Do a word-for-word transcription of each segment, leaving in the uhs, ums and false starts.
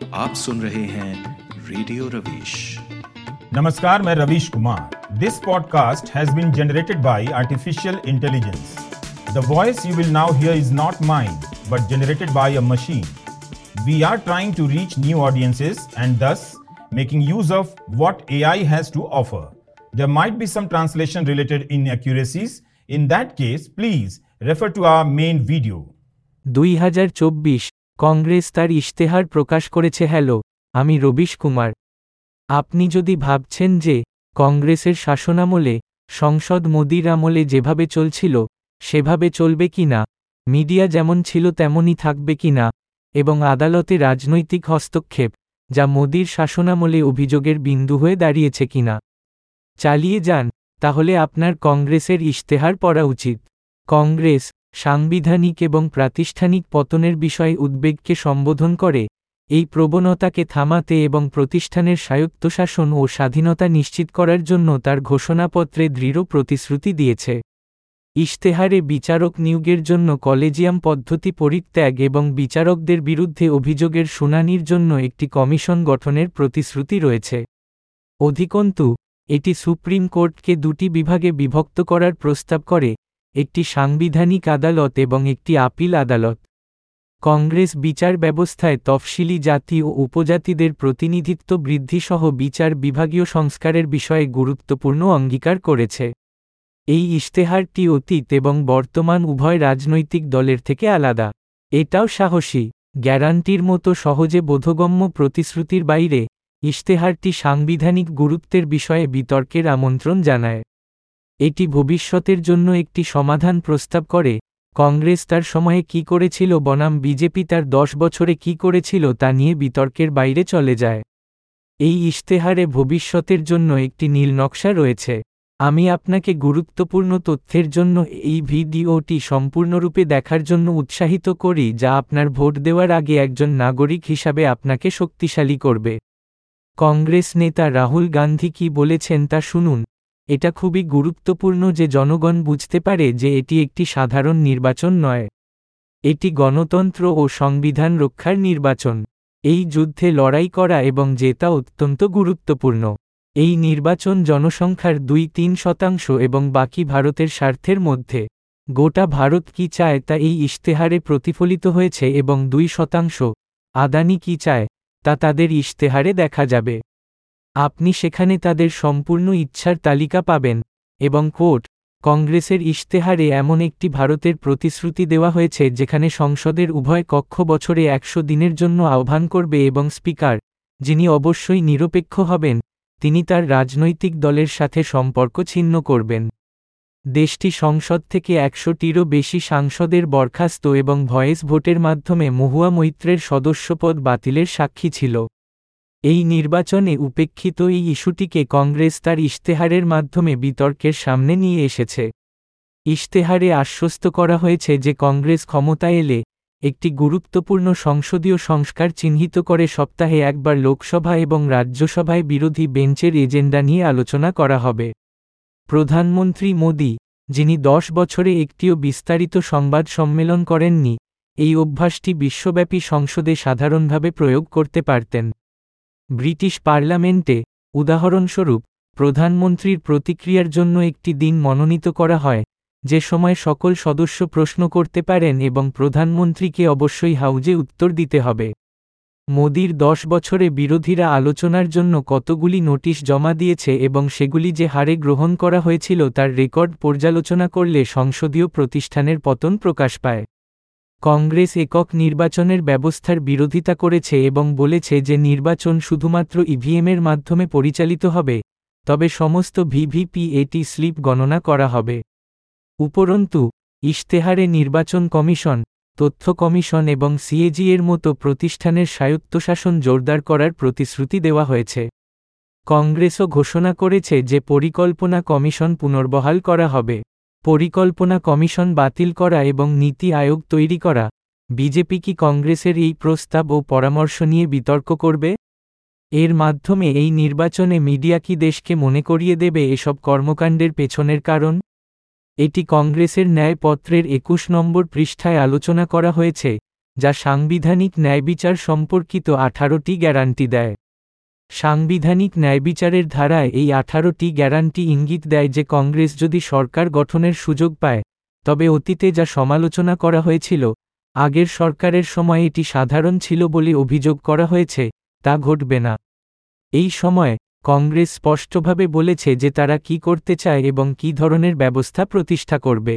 आप सुन रहे हैं रेडियो रवीश। नमस्कार, मैं Ravish Kumar. This podcast has been generated by artificial intelligence. The voice you will now hear is not mine but generated by a machine. We are trying to reach new audiences and thus making use of what A I has to offer. There might be some translation related inaccuracies. In that case, please refer to our main video. দুই হাজার চব্বিশ কংগ্রেস তার ইশতেহার প্রকাশ করেছে। Hello, আমি rubbish Kumar. আপনি যদি ভাবছেন যে কংগ্রেসের শাসনামলে সংসদ মোদির আমলে যেভাবে চলছিল সেভাবে চলবে কিনা, মিডিয়া যেমন ছিল তেমনই থাকবে কিনা, এবং আদালতে রাজনৈতিক হস্তক্ষেপ যা মোদির শাসনামলে অভিযোগের বিন্দু হয়ে দাঁড়িয়েছে কিনা চালিয়ে যান, তাহলে আপনার কংগ্রেসের ইশতেহার পড়া উচিত। কংগ্রেস সাংবিধানিক এবং প্রাতিষ্ঠানিক পতনের বিষয়ে উদ্বেগকে সম্বোধন করে এই প্রবণতাকে থামাতে এবং প্রতিষ্ঠানের স্বায়ত্তশাসন ও স্বাধীনতা নিশ্চিত করার জন্য তার ঘোষণাপত্রে দৃঢ় প্রতিশ্রুতি দিয়েছে। ইশতেহারে বিচারক নিয়োগের জন্য কলেজিয়াম পদ্ধতি পরিত্যাগ এবং বিচারকদের বিরুদ্ধে অভিযোগের শুনানির জন্য একটি কমিশন গঠনের প্রতিশ্রুতি রয়েছে। অধিকন্তু, এটি সুপ্রিম কোর্টকে দুটি বিভাগে বিভক্ত করার প্রস্তাব করে, একটি সাংবিধানিক আদালত এবং একটি আপিল আদালত। কংগ্রেস বিচার ব্যবস্থায় তফসিলি জাতি ও উপজাতিদের প্রতিনিধিত্ব বৃদ্ধিসহ বিচার বিভাগীয় সংস্কারের বিষয়ে গুরুত্বপূর্ণ অঙ্গীকার করেছে। এই ইশতেহারটি অতীত এবং বর্তমান উভয় রাজনৈতিক দলের থেকে আলাদা। এটাও সাহসী, গ্যারান্টির মতো সহজে বোধগম্য প্রতিশ্রুতির বাইরে, ইশতেহারটি সাংবিধানিক গুরুত্বের বিষয়ে বিতর্কের আমন্ত্রণ জানায়। এটি ভবিষ্যতের জন্য একটি সমাধান প্রস্তাব করে। কংগ্রেস তার সময়ে কী করেছিল বনাম বিজেপি তার দশ বছরে কী করেছিল তা নিয়ে বিতর্কের বাইরে চলে যায়। এই ইশতেহারে ভবিষ্যতের জন্য একটি নীল নকশা রয়েছে। আমি আপনাকে গুরুত্বপূর্ণ তথ্যের জন্য এই ভিডিওটি সম্পূর্ণরূপে দেখার জন্য উৎসাহিত করি, যা আপনার ভোট দেওয়ার আগে একজন নাগরিক হিসাবে আপনাকে শক্তিশালী করবে। কংগ্রেস নেতা রাহুল গান্ধী কী বলেছেন তা শুনুন। এটা খুবই গুরুত্বপূর্ণ যে জনগণ বুঝতে পারে যে এটি একটি সাধারণ নির্বাচন নয়। এটি গণতন্ত্র ও সংবিধান রক্ষার নির্বাচন। এই যুদ্ধে লড়াই করা এবং জেতা অত্যন্ত গুরুত্বপূর্ণ। এই নির্বাচন জনসংখ্যার দুই তিন শতাংশ এবং বাকি ভারতের স্বার্থের মধ্যে। গোটা ভারত কি চায় তা এই ইশতেহারে প্রতিফলিত হয়েছে এবং দুই শতাংশ আদানি কি চায় তা তাদের ইশতেহারে দেখা যাবে। আপনি সেখানে তাদের সম্পূর্ণ ইচ্ছার তালিকা পাবেন। এবং কোর্ট কংগ্রেসের ইশতেহারে এমন একটি ভারতের প্রতিশ্রুতি দেওয়া হয়েছে যেখানে সংসদের উভয় কক্ষ বছরে একশো দিনের জন্য আহ্বান করবে এবং স্পিকার, যিনি অবশ্যই নিরপেক্ষ হবেন, তিনি তার রাজনৈতিক দলের সাথে সম্পর্ক ছিন্ন করবেন। দেশটি সংসদ থেকে একশোটিরও বেশি সাংসদের বরখাস্ত এবং ভয়েস ভোটের মাধ্যমে মহুয়া মৈত্রের সদস্যপদ বাতিলের সাক্ষী ছিল। এই নির্বাচনে উপেক্ষিত এই ইস্যুটিকে কংগ্রেস তার ইশতেহারের মাধ্যমে বিতর্কের সামনে নিয়ে এসেছে। ইশতেহারে আশ্বস্ত করা হয়েছে যে কংগ্রেস ক্ষমতায় এলে একটি গুরুত্বপূর্ণ সংসদীয় সংস্কার চিহ্নিত করে সপ্তাহে একবার লোকসভা এবং রাজ্যসভায় বিরোধী বেঞ্চের এজেন্ডা নিয়ে আলোচনা করা হবে। প্রধানমন্ত্রী মোদি, যিনি দশ বছরে একটিও বিস্তারিত সংবাদ সম্মেলন করেননি, এই অভ্যাসটি বিশ্বব্যাপী সংসদে সাধারণভাবে প্রয়োগ করতে পারতেন। ব্রিটিশ পার্লামেন্টে, উদাহরণস্বরূপ, প্রধানমন্ত্রীর প্রতিক্রিয়ার জন্য একটি দিন মনোনীত করা হয়, যে সময় সকল সদস্য প্রশ্ন করতে পারেন এবং প্রধানমন্ত্রীকে অবশ্যই হাউজে উত্তর দিতে হবে। মোদির দশ বছরে বিরোধীরা আলোচনার জন্য কতগুলি নোটিশ জমা দিয়েছে এবং সেগুলি যে হারে গ্রহণ করা হয়েছিল তার রেকর্ড পর্যালোচনা করলে সংসদীয় প্রতিষ্ঠানের পতন প্রকাশ পায়। কংগ্রেস একক নির্বাচনের ব্যবস্থার বিরোধিতা করেছে এবং বলেছে যে নির্বাচন শুধুমাত্র ইভিএমের মাধ্যমে পরিচালিত হবে, তবে সমস্ত ভিভিপিএটি স্লিপ গণনা করা হবে। উপরন্তু, ইশতেহারে নির্বাচন কমিশন, তথ্য কমিশন এবং সিএজি এর মতো প্রতিষ্ঠানের স্বায়ত্তশাসন জোরদার করার প্রতিশ্রুতি দেওয়া হয়েছে। কংগ্রেসও ঘোষণা করেছে যে পরিকল্পনা কমিশন পুনর্বহাল করা হবে। পরিকল্পনা কমিশন বাতিল করা এবং নীতি আয়োগ তৈরি করা। বিজেপি কি কংগ্রেসের এই প্রস্তাব ও পরামর্শ নিয়ে বিতর্ক করবে? এর মাধ্যমে এই নির্বাচনে মিডিয়া কি দেশকে মনে করিয়ে দেবে এসব কর্মকাণ্ডের পেছনের কারণ? এটি কংগ্রেসের ন্যায়পত্রের একুশ নম্বর পৃষ্ঠায় আলোচনা করা হয়েছে, যা সাংবিধানিক ন্যায়বিচার সম্পর্কিত আঠারোটি গ্যারান্টি দেয়। সাংবিধানিক ন্যায়বিচারের ধারায় এই আঠারোটি গ্যারান্টি ইঙ্গিত দেয় যে কংগ্রেস যদি সরকার গঠনের সুযোগ পায়, তবে অতীতে যা সমালোচনা করা হয়েছিল, আগের সরকারের সময় এটি সাধারণ ছিল বলে অভিযোগ করা হয়েছে, তা ঘটবে না। এই সময় কংগ্রেস স্পষ্টভাবে বলেছে যে তারা কি করতে চায় এবং কী ধরনের ব্যবস্থা প্রতিষ্ঠা করবে।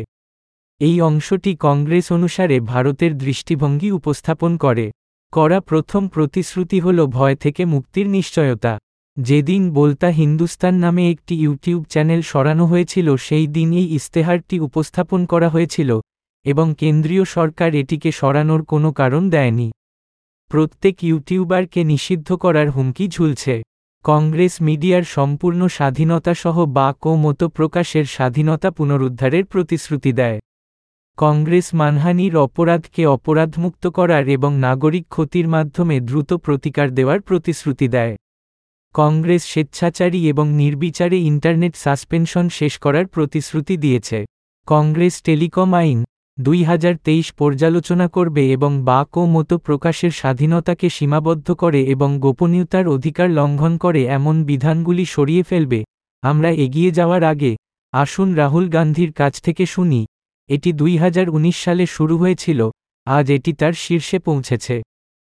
এই অংশটি কংগ্রেস অনুসারে ভারতের দৃষ্টিভঙ্গি উপস্থাপন করে। করা প্রথম প্রতিশ্রুতি হল ভয় থেকে মুক্তির নিশ্চয়তা। যেদিন বলতা হিন্দুস্তান নামে একটি ইউটিউব চ্যানেল সরানো হয়েছিল সেই দিন এই ইস্তেহারটি উপস্থাপন করা হয়েছিল, এবং কেন্দ্রীয় সরকার এটিকে সরানোর কোনো কারণ দেয়নি। প্রত্যেক ইউটিউবারকে নিষিদ্ধ করার হুমকি ঝুলছে। কংগ্রেস মিডিয়ার সম্পূর্ণ স্বাধীনতা সহ বাক ও মত প্রকাশের স্বাধীনতা পুনরুদ্ধারের প্রতিশ্রুতি দেয়। কংগ্রেস মানহানির অপরাধকে অপরাধমুক্ত করার এবং নাগরিক ক্ষতির মাধ্যমে দ্রুত প্রতিকার দেওয়ার প্রতিশ্রুতি দেয়। কংগ্রেস স্বেচ্ছাচারী এবং নির্বিচারে ইন্টারনেট সাসপেনশন শেষ করার প্রতিশ্রুতি দিয়েছে। কংগ্রেস টেলিকম আইন দুই হাজার তেইশ পর্যালোচনা করবে এবং বাক ও মত প্রকাশের স্বাধীনতাকে সীমাবদ্ধ করে এবং গোপনীয়তার অধিকার লঙ্ঘন করে এমন বিধানগুলি সরিয়ে ফেলবে। আমরা এগিয়ে যাওয়ার আগে আসুন রাহুল গান্ধীর কাছ থেকে শুনি, এটি দুই হাজার উনিশ সালে শুরু হয়েছিল, আজ এটি তার শীর্ষে পৌঁছেছে।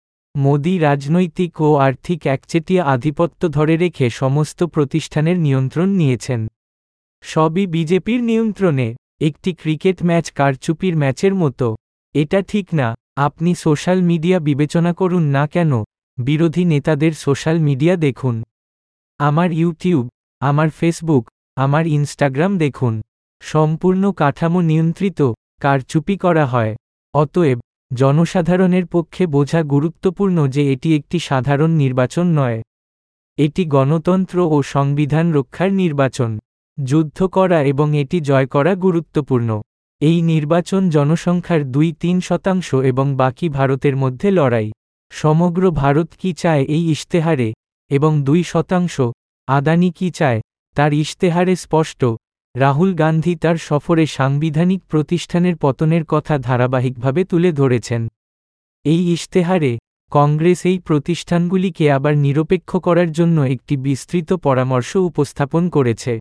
মোদি রাজনৈতিক ও আর্থিক একচেটিয়া আধিপত্য ধরে রেখে সমস্ত প্রতিষ্ঠানের নিয়ন্ত্রণ নিয়েছেন। সবই বিজেপির নিয়ন্ত্রণে। একটি ক্রিকেট ম্যাচ কারচুপির ম্যাচের মতো। এটা ঠিক না। আপনি সোশ্যাল মিডিয়া বিবেচনা করুন না কেন, বিরোধী নেতাদের সোশ্যাল মিডিয়া দেখুন। আমার ইউটিউব, আমার ফেসবুক, আমার ইনস্টাগ্রাম দেখুন। সম্পূর্ণ কাঠামো নিয়ন্ত্রিত, কারচুপি করা হয়। অতএব জনসাধারণের পক্ষে বোঝা গুরুত্বপূর্ণ যে এটি একটি সাধারণ নির্বাচন নয়। এটি গণতন্ত্র ও সংবিধান রক্ষার নির্বাচন। যুদ্ধ করা এবং এটি জয় করা গুরুত্বপূর্ণ। এই নির্বাচন জনসংখ্যার দুই তিন শতাংশ এবং বাকি ভারতের মধ্যে লড়াই। সমগ্র ভারত কি চায় এই ইশতেহারে, এবং দুই শতাংশ আদানি কি চায়, তার ইশতেহারে স্পষ্ট। রাহুল গান্ধী তার সফরে সাংবিধানিক প্রতিষ্ঠানের পতনের কথা ধারাবাহিকভাবে তুলে ধরেছেন। এই ইশতেহারে কংগ্রেস এই প্রতিষ্ঠানগুলিকে আবার নিরপেক্ষ করার জন্য একটি বিস্তৃত পরামর্শ উপস্থাপন করেছে।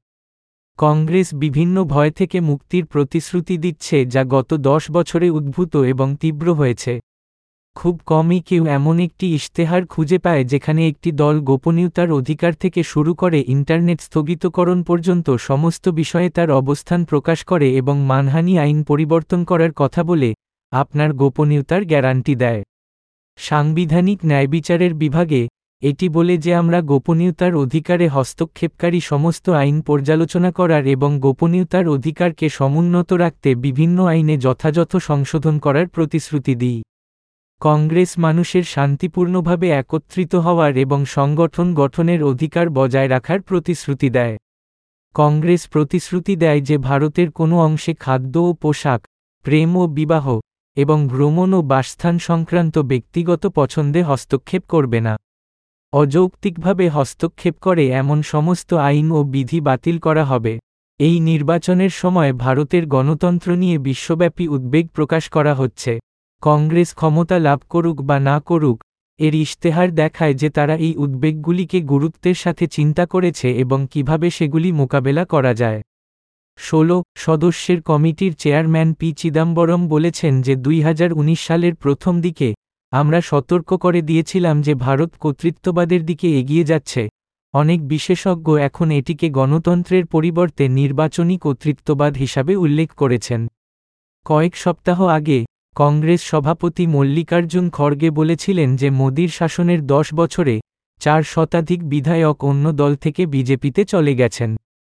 কংগ্রেস বিভিন্ন ভয় থেকে মুক্তির প্রতিশ্রুতি দিচ্ছে যা গত দশ বছরে উদ্ভূত এবং তীব্র হয়েছে। খুব কমই কেউ এমন একটি ইশতেহার খুঁজে পায় যেখানে একটি দল গোপনীয়তার অধিকার থেকে শুরু করে ইন্টারনেট স্থগিতকরণ পর্যন্ত সমস্ত বিষয়ে তার অবস্থান প্রকাশ করে এবং মানহানি আইন পরিবর্তন করার কথা বলে আপনার গোপনীয়তার গ্যারান্টি দেয়। সাংবিধানিক ন্যায়বিচারের বিভাগে এটি বলে যে আমরা গোপনীয়তার অধিকারে হস্তক্ষেপকারী সমস্ত আইন পর্যালোচনা করার এবং গোপনীয়তার অধিকারকে সমুন্নত রাখতে বিভিন্ন আইনে যথাযথ সংশোধন করার প্রতিশ্রুতি দিই। কংগ্রেস মানুষের শান্তিপূর্ণভাবে একত্রিত হওয়ার এবং সংগঠন গঠনের অধিকার বজায় রাখার প্রতিশ্রুতি দেয়। কংগ্রেস প্রতিশ্রুতি দেয় যে ভারতের কোনো অংশে খাদ্য ও পোশাক, প্রেম ও বিবাহ, এবং ভ্রমণ ও বাসস্থান সংক্রান্ত ব্যক্তিগত পছন্দে হস্তক্ষেপ করবে না। অযৌক্তিকভাবে হস্তক্ষেপ করে এমন সমস্ত আইন ও বিধি বাতিল করা হবে। এই নির্বাচনের সময় ভারতের গণতন্ত্র নিয়ে বিশ্বব্যাপী উদ্বেগ প্রকাশ করা হচ্ছে। কংগ্রেস ক্ষমতা লাভ করুক বা না করুক, এর ইশতেহার দেখায় যে তারা এই উদ্বেগগুলিকে গুরুত্বের সাথে চিন্তা করেছে এবং কিভাবে সেগুলি মোকাবেলা করা যায়। ষোলো সদস্যের কমিটির চেয়ারম্যান পি চিদাম্বরম বলেছেন যে দুই হাজার উনিশ সালের প্রথম দিকে আমরা সতর্ক করে দিয়েছিলাম যে ভারত কর্তৃত্ববাদের দিকে এগিয়ে যাচ্ছে। অনেক বিশেষজ্ঞ এখন এটিকে গণতন্ত্রের পরিবর্তে নির্বাচনী কর্তৃত্ববাদ হিসাবে উল্লেখ করেছেন। কয়েক সপ্তাহ আগে কংগ্রেস সভাপতি মল্লিকার্জুন খড়গে বলেছিলেন যে মোদির শাসনের দশ বছরে চার শতাধিক বিধায়ক অন্য দল থেকে বিজেপিতে চলে গেছেন।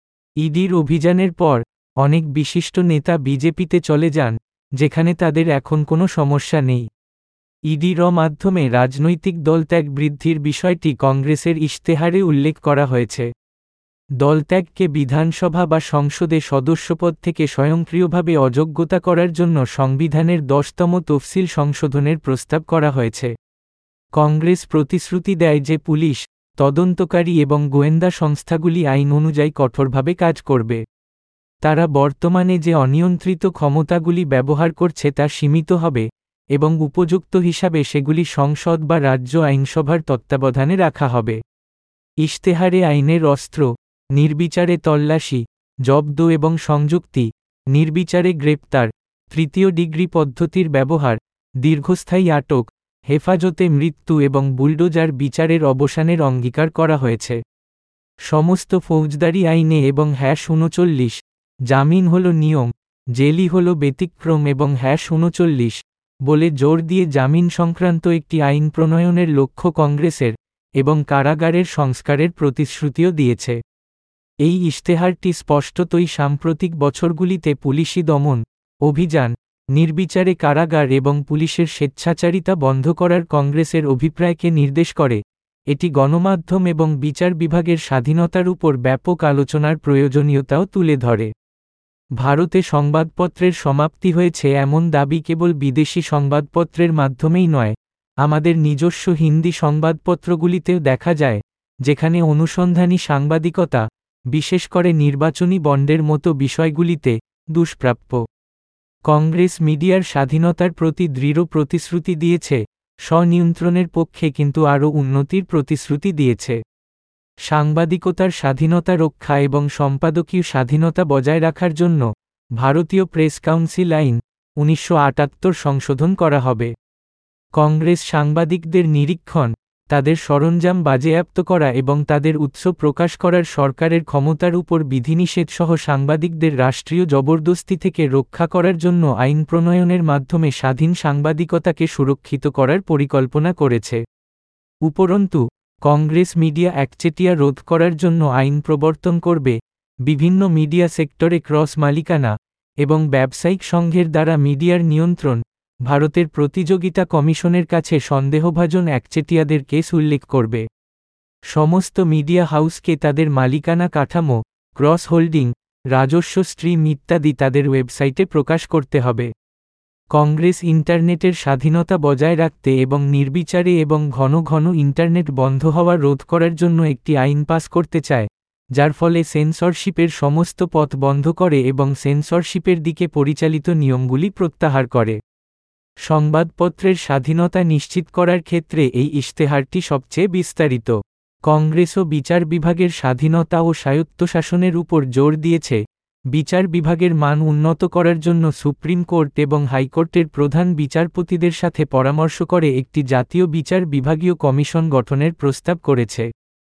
ইডির অভিযানের পর অনেক বিশিষ্ট নেতা বিজেপিতে চলে যান, যেখানে তাদের এখন কোনো সমস্যা নেই। ইডির মাধ্যমে রাজনৈতিক দলত্যাগ বৃদ্ধির বিষয়টি কংগ্রেসের ইশতেহারে উল্লেখ করা হয়েছে। দলত্যাগকে বিধানসভা বা সংসদে সদস্যপদ থেকে স্বয়ংক্রিয়ভাবে অযোগ্যতা করার জন্য সংবিধানের দশতম তফসিল সংশোধনের প্রস্তাব করা হয়েছে। কংগ্রেস প্রতিশ্রুতি দেয় যে পুলিশ, তদন্তকারী এবং গোয়েন্দা সংস্থাগুলি আইন অনুযায়ী কঠোরভাবে কাজ করবে। তারা বর্তমানে যে অনিয়ন্ত্রিত ক্ষমতাগুলি ব্যবহার করছে তা সীমিত হবে, এবং উপযুক্ত হিসাবে সেগুলি সংসদ বা রাজ্য আইনসভার তত্ত্বাবধানে রাখা হবে। ইশতেহারে আইনের অস্ত্র, নির্বিচারে তল্লাশি, জব্দ এবং সংযুক্তি, নির্বিচারে গ্রেপ্তার, তৃতীয় ডিগ্রি পদ্ধতির ব্যবহার, দীর্ঘস্থায়ী আটক, হেফাজতে মৃত্যু এবং বুলডোজার বিচারের অবসানের অঙ্গীকার করা হয়েছে। সমস্ত ফৌজদারি আইনে এবং হ্যাশ উনচল্লিশ, জামিন হল নিয়ম, জেলই হল ব্যতিক্রম এবং হ্যাশ উনচল্লিশ, বলে জোর দিয়ে জামিন সংক্রান্ত একটি আইন প্রণয়নের লক্ষ্য কংগ্রেসের এবং কারাগারের সংস্কারের প্রতিশ্রুতিও দিয়েছে। এই ইশতেহারটি স্পষ্টতই সাম্প্রতিক বছরগুলিতে পুলিশি দমন, অভিযান, নির্বিচারে কারাগার এবং পুলিশের স্বেচ্ছাচারিতা বন্ধ করার কংগ্রেসের অভিপ্রায়কে নির্দেশ করে। এটি গণমাধ্যম এবং বিচার বিভাগের স্বাধীনতার উপর ব্যাপক আলোচনার প্রয়োজনীয়তাও তুলে ধরে। ভারতে সংবাদপত্রের সমাপ্তি হয়েছে এমন দাবি কেবল বিদেশি সংবাদপত্রের মাধ্যমেই নয়, আমাদের নিজস্ব হিন্দি সংবাদপত্রগুলিতেও দেখা যায়, যেখানে অনুসন্ধানী সাংবাদিকতা, বিশেষ করে নির্বাচনী বন্ডের মতো বিষয়গুলিতে, দুষ্প্রাপ্য। কংগ্রেস মিডিয়ার স্বাধীনতার প্রতি দৃঢ় প্রতিশ্রুতি দিয়েছে, স্বনিয়ন্ত্রণের পক্ষে কিন্তু আরও উন্নতির প্রতিশ্রুতি দিয়েছে। সাংবাদিকতার স্বাধীনতা রক্ষা এবং সম্পাদকীয় স্বাধীনতা বজায় রাখার জন্য ভারতীয় প্রেস কাউন্সিল আইন উনিশশো আটাত্তর সংশোধন করা হবে। কংগ্রেস সাংবাদিকদের নিরীক্ষণ, তাদের সরঞ্জাম বাজেয়াপ্ত করা এবং তাদের উৎস প্রকাশ করার সরকারের ক্ষমতার উপর বিধিনিষেধ সহ সাংবাদিকদের রাষ্ট্রীয় জবরদস্তি থেকে রক্ষা করার জন্য আইন প্রণয়নের মাধ্যমে স্বাধীন সাংবাদিকতাকে সুরক্ষিত করার পরিকল্পনা করেছে। উপরন্তু, কংগ্রেস মিডিয়া একচেটিয়া রোধ করার জন্য আইন প্রবর্তন করবে, বিভিন্ন মিডিয়া সেক্টরে ক্রস মালিকানা এবং ব্যবসায়িক সংঘের দ্বারা মিডিয়ার নিয়ন্ত্রণ, ভারতের প্রতিযোগিতা কমিশনের কাছে সন্দেহভাজন একচেটিয়াদের কেস উল্লেখ করবে। সমস্ত মিডিয়া হাউসকে তাদের মালিকানা কাঠামো, ক্রস হোল্ডিং, রাজস্ব স্ট্রিম ইত্যাদি তাদের ওয়েবসাইটে প্রকাশ করতে হবে। কংগ্রেস ইন্টারনেটের স্বাধীনতা বজায় রাখতে এবং নির্বিচারে এবং ঘন ঘন ইন্টারনেট বন্ধ হওয়া রোধ করার জন্য একটি আইন পাস করতে চায়, যার ফলে সেন্সরশিপের সমস্ত পথ বন্ধ করে এবং সেন্সরশিপের দিকে পরিচালিত নিয়মগুলি প্রত্যাহার করে। সংবাদপত্রের স্বাধীনতা নিশ্চিত করার ক্ষেত্রে এই ইশতেহারটি সবচেয়ে বিস্তারিত। কংগ্রেস ও বিচার বিভাগের স্বাধীনতা ও স্বায়ত্তশাসনের উপর জোর দিয়েছে, বিচার বিভাগের মান উন্নত করার জন্য সুপ্রিম কোর্ট এবং হাইকোর্টের প্রধান বিচারপতিদের সাথে পরামর্শ করে একটি জাতীয় বিচার বিভাগীয় কমিশন গঠনের প্রস্তাব করেছে।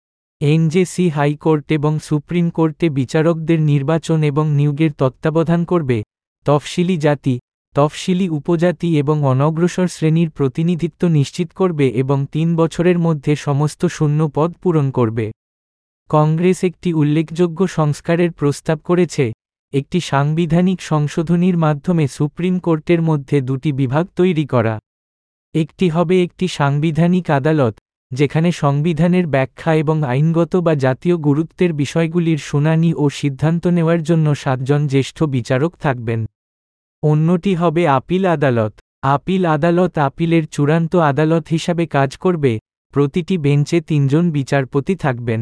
এনজেসি হাইকোর্ট এবং সুপ্রিম কোর্টে বিচারকদের নির্বাচন এবং নিয়োগের তত্ত্বাবধান করবে, তফসিলি জাতি, তফসিলি উপজাতি এবং অনগ্রসর শ্রেণীর প্রতিনিধিত্ব নিশ্চিত করবে এবং তিন বছরের মধ্যে সমস্ত শূন্য পদ পূরণ করবে। কংগ্রেস একটি উল্লেখযোগ্য সংস্কারের প্রস্তাব করেছে, একটি সাংবিধানিক সংশোধনীর মাধ্যমে সুপ্রিম কোর্টের মধ্যে দুটি বিভাগ তৈরি করা। একটি হবে একটি সাংবিধানিক আদালত, যেখানে সংবিধানের ব্যাখ্যা এবং আইনগত বা জাতীয় গুরুত্বের বিষয়গুলির শুনানি ও সিদ্ধান্ত নেওয়ার জন্য সাতজন জ্যেষ্ঠ বিচারক থাকবেন। অন্যটি হবে আপিল আদালত। আপিল আদালত আপিলের চূড়ান্ত আদালত হিসাবে কাজ করবে, প্রতিটি বেঞ্চে তিনজন বিচারপতি থাকবেন।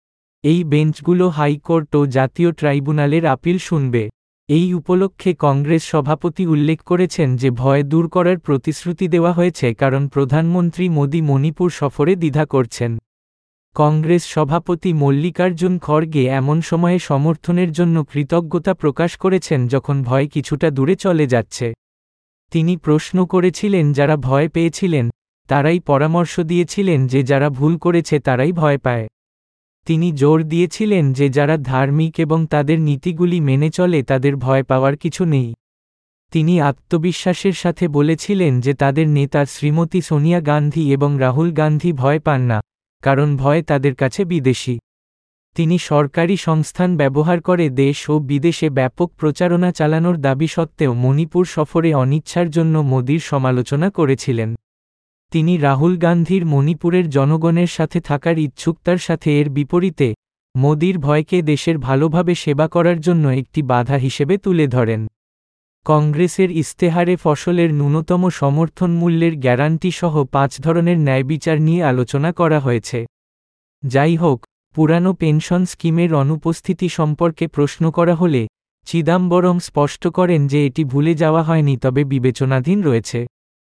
এই বেঞ্চগুলো হাইকোর্ট ও জাতীয় ট্রাইব্যুনালের আপিল শুনবে। এই উপলক্ষে কংগ্রেস সভাপতি উল্লেখ করেছেন যে ভয় দূর করার প্রতিশ্রুতি দেওয়া হয়েছে কারণ প্রধানমন্ত্রী মোদি মণিপুর সফরে দ্বিধা করছেন। কংগ্রেস সভাপতি মল্লিকার্জুন খড়গে এমন সময়ে সমর্থনের জন্য কৃতজ্ঞতা প্রকাশ করেছেন যখন ভয় কিছুটা দূরে চলে যাচ্ছে। তিনি প্রশ্ন করেছিলেন যারা ভয় পেয়েছিলেন, তারাই পরামর্শ দিয়েছিলেন যে যারা ভুল করেছে তারাই ভয় পায়। তিনি জোর দিয়েছিলেন যে যারা ধার্মিক এবং তাদের নীতিগুলি মেনে চলে তাদের ভয় পাওয়ার কিছু নেই। তিনি আত্মবিশ্বাসের সাথে বলেছিলেন যে তাদের নেতা শ্রীমতী সোনিয়া গান্ধী এবং রাহুল গান্ধী ভয় পান না, কারণ ভয় তাদের কাছে বিদেশি। তিনি সরকারি সংস্থান ব্যবহার করে দেশ ও বিদেশে ব্যাপক প্রচারণা চালানোর দাবি সত্ত্বেও মণিপুর সফরে অনিচ্ছার জন্য মোদির সমালোচনা করেছিলেন। তিনি রাহুল গান্ধীর মণিপুরের জনগণের সাথে থাকার ইচ্ছুকতার সাথে এর বিপরীতে মোদির ভয়কে দেশের ভালোভাবে সেবা করার জন্য একটি বাধা হিসেবে তুলে ধরেন। কংগ্রেসের ইস্তেহারে ফসলের ন্যূনতম সমর্থন মূল্যের গ্যারান্টি সহ পাঁচ ধরনের ন্যায়বিচার নিয়ে আলোচনা করা হয়েছে। যাই হোক, পুরানো পেনশন স্কিমের অনুপস্থিতি সম্পর্কে প্রশ্ন করা হলে চিদাম্বরম স্পষ্ট করেন যে এটি ভুলে যাওয়া হয়নি তবে বিবেচনাধীন রয়েছে।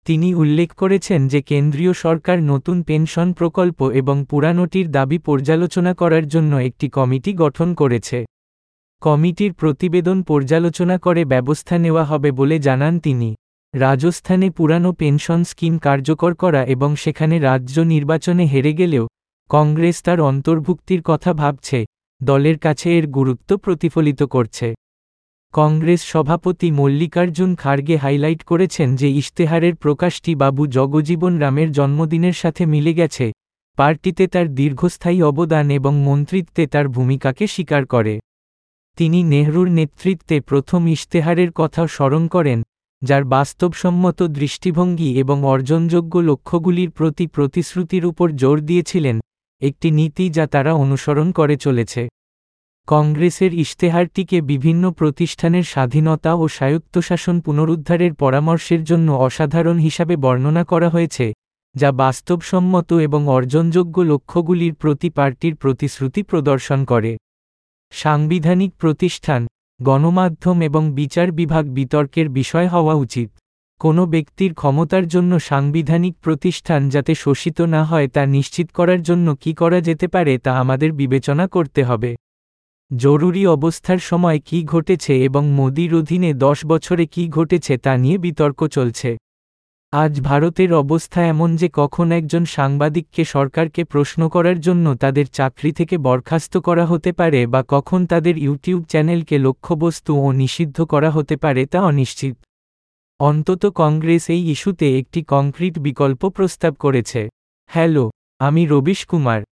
তিনি উল্লেখ করেছেন যে কেন্দ্রীয় সরকার নতুন পেনশন প্রকল্প এবং পুরানোটির দাবি পর্যালোচনা করার জন্য একটি কমিটি গঠন করেছে। কমিটির প্রতিবেদন পর্যালোচনা করে ব্যবস্থা নেওয়া হবে বলে জানান তিনি। রাজস্থানে পুরানো পেনশন স্কিম কার্যকর করা এবং সেখানে রাজ্য নির্বাচনে হেরে গেলেও কংগ্রেস তার অন্তর্ভুক্তির কথা ভাবছে, দলের কাছে এর গুরুত্ব প্রতিফলিত করছে। কংগ্রেস সভাপতি মল্লিকার্জুন খাড়গে হাইলাইট করেছেন যে ইশতেহারের প্রকাশটি বাবু জগজীবন রামের জন্মদিনের সাথে মিলে গেছে, পার্টিতে তার দীর্ঘস্থায়ী অবদান এবং মন্ত্রিত্বে তার ভূমিকাকে স্বীকার করে। তিনি নেহরুর নেতৃত্বে প্রথম ইশতেহারের কথাও স্মরণ করেন, যার বাস্তবসম্মত দৃষ্টিভঙ্গি এবং অর্জনযোগ্য লক্ষ্যগুলির প্রতি প্রতিশ্রুতির উপর জোর দিয়েছিলেন, একটি নীতি যা তারা অনুসরণ করে চলেছে। কংগ্রেসের ইশতেহারটিকে বিভিন্ন প্রতিষ্ঠানের স্বাধীনতা ও স্বায়ত্তশাসন পুনরুদ্ধারের পরামর্শের জন্য অসাধারণ হিসাবে বর্ণনা করা হয়েছে, যা বাস্তবসম্মত এবং অর্জনযোগ্য লক্ষ্যগুলির প্রতি পার্টির প্রতিশ্রুতি প্রদর্শন করে। সাংবিধানিক প্রতিষ্ঠান, গণমাধ্যম এবং বিচার বিভাগ বিতর্কের বিষয় হওয়া উচিত। কোনো ব্যক্তির ক্ষমতার জন্য সাংবিধানিক প্রতিষ্ঠান যাতে শোষিত না হয় তা নিশ্চিত করার জন্য কী করা যেতে পারে তা আমাদের বিবেচনা করতে হবে। জরুরি অবস্থার সময় কী ঘটেছে এবং মোদির অধীনে দশ বছরে কী ঘটেছে তা নিয়ে বিতর্ক চলছে। আজ ভারতের অবস্থা এমন যে কখন একজন সাংবাদিককে সরকারকে প্রশ্ন করার জন্য তাদের চাকরি থেকে বরখাস্ত করা হতে পারে বা কখন তাদের ইউটিউব চ্যানেলকে লক্ষ্যবস্তু ও নিষিদ্ধ করা হতে পারে তা অনিশ্চিত। অন্তত কংগ্রেস এই ইস্যুতে একটি কংক্রিট বিকল্প প্রস্তাব করেছে। হ্যালো, আমি রবিশ কুমার।